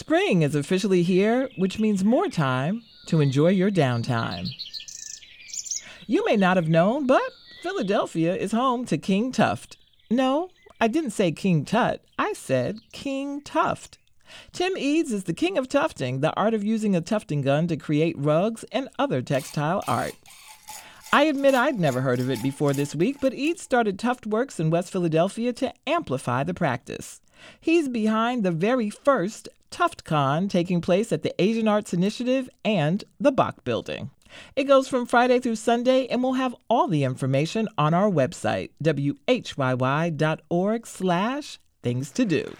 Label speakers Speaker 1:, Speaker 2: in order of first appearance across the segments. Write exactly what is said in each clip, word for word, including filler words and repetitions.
Speaker 1: Spring is officially here, which means more time to enjoy your downtime. You may not have known, but Philadelphia is home to King Tuft. No, I didn't say King Tut. I said King Tuft. Tim Eads is the king of tufting, the art of using a tufting gun to create rugs and other textile art. I admit I'd never heard of it before this week, but Eads started Tuft Works in West Philadelphia to amplify the practice. He's behind the very first TuftCon taking place at the Asian Arts Initiative and the Bach Building. It goes from Friday through Sunday, and we'll have all the information on our website, W H Y Y dot org slash things to do.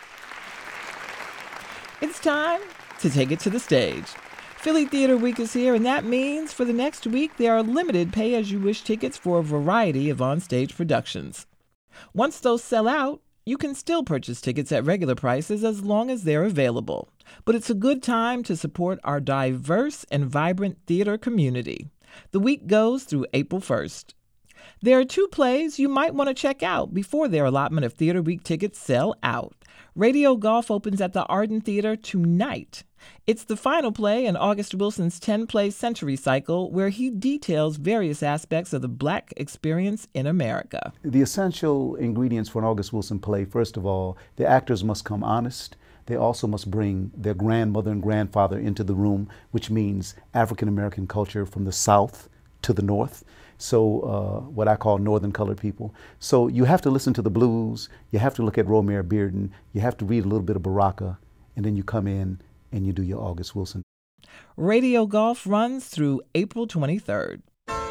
Speaker 1: It's time to take it to the stage. Philly Theater Week is here, and that means for the next week there are limited pay-as-you-wish tickets for a variety of on-stage productions. Once those sell out, you can still purchase tickets at regular prices as long as they're available. But it's a good time to support our diverse and vibrant theater community. The week goes through April first. There are two plays you might want to check out before their allotment of Theater Week tickets sell out. Radio Golf opens at the Arden Theater tonight. It's the final play in August Wilson's ten-play century cycle, where he details various aspects of the Black experience in America.
Speaker 2: The essential ingredients for an August Wilson play, first of all, the actors must come honest. They also must bring their grandmother and grandfather into the room, which means African-American culture from the South to the North. So uh, what I call Northern colored people. So you have to listen to the blues, you have to look at Romare Bearden, you have to read a little bit of Baraka, and then you come in and you do your August Wilson.
Speaker 1: Radio Golf runs through April twenty-third.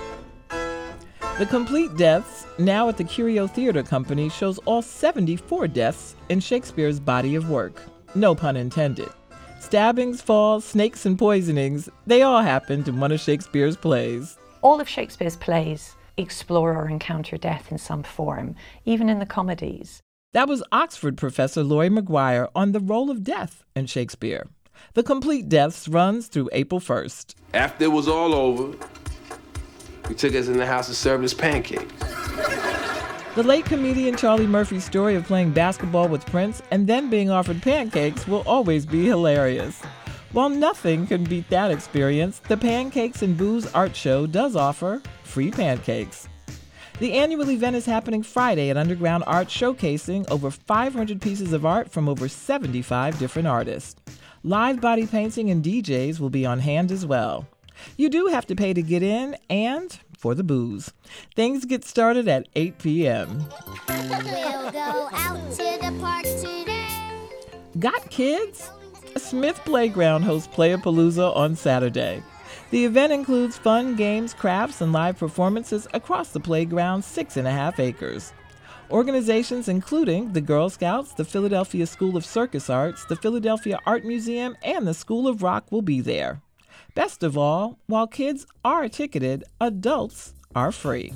Speaker 1: The Complete Deaths, now at the Curio Theater Company, shows all seventy-four deaths in Shakespeare's body of work. No pun intended. Stabbings, falls, snakes, and poisonings, they all happened in one of Shakespeare's plays.
Speaker 3: All of Shakespeare's plays explore or encounter death in some form, even in the comedies.
Speaker 1: That was Oxford professor Laurie McGuire on the role of death in Shakespeare. The Complete Deaths runs through April first.
Speaker 4: After it was all over, he took us in the house and served us pancakes.
Speaker 1: The late comedian Charlie Murphy's story of playing basketball with Prince and then being offered pancakes will always be hilarious. While nothing can beat that experience, the Pancakes and Booze Art Show does offer free pancakes. The annual event is happening Friday at Underground Art, showcasing over five hundred pieces of art from over seventy-five different artists. Live body painting and D Js will be on hand as well. You do have to pay to get in and for the booze. Things get started at eight p.m.
Speaker 5: We'll go out to the park today.
Speaker 1: Got kids? Smith Playground hosts Playapalooza on Saturday. The event includes fun, games, crafts, and live performances across the playground's six and a half acres. Organizations including the Girl Scouts, the Philadelphia School of Circus Arts, the Philadelphia Art Museum, and the School of Rock will be there. Best of all, while kids are ticketed, adults are free.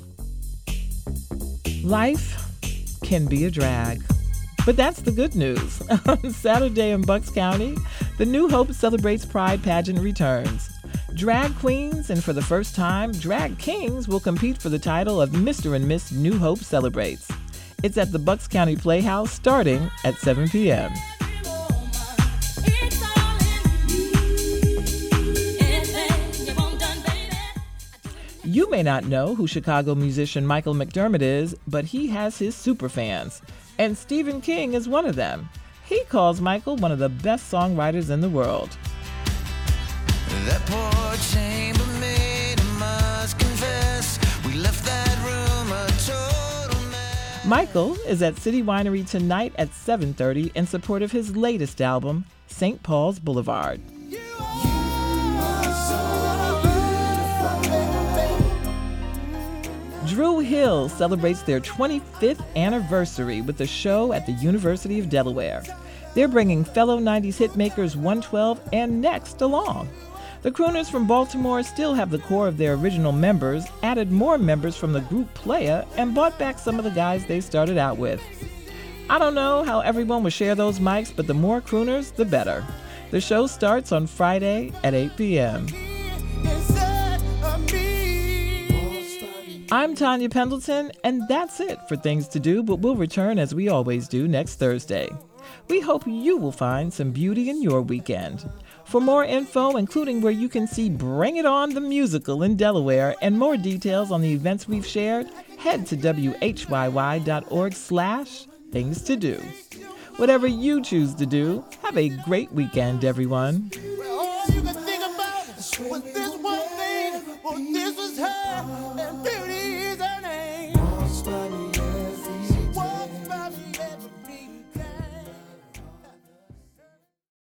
Speaker 1: Life can be a drag. But that's the good news. On Saturday in Bucks County, the New Hope Celebrates Pride pageant returns. Drag queens and for the first time, drag kings will compete for the title of Mister and Miss New Hope Celebrates. It's at the Bucks County Playhouse starting at seven p.m. You may not know who Chicago musician Michael McDermott is, but he has his superfans. And Stephen King is one of them. He calls Michael one of the best songwriters in the world.
Speaker 6: That poor chambermaid, I must confess, we left that room a total mess.
Speaker 1: Michael is at City Winery tonight at seven thirty in support of his latest album, Saint Paul's Boulevard. Drew Hill celebrates their twenty-fifth anniversary with a show at the University of Delaware. They're bringing fellow nineties hitmakers one twelve and Next along. The crooners from Baltimore still have the core of their original members, added more members from the group Playa, and brought back some of the guys they started out with. I don't know how everyone will share those mics, but the more crooners, the better. The show starts on Friday at eight p.m. I'm Tanya Pendleton, and that's it for Things to Do, but we'll return as we always do next Thursday. We hope you will find some beauty in your weekend. For more info, including where you can see Bring It On the Musical in Delaware and more details on the events we've shared, head to W H Y Y dot org slash things to do. Whatever you choose to do, have a great weekend, everyone.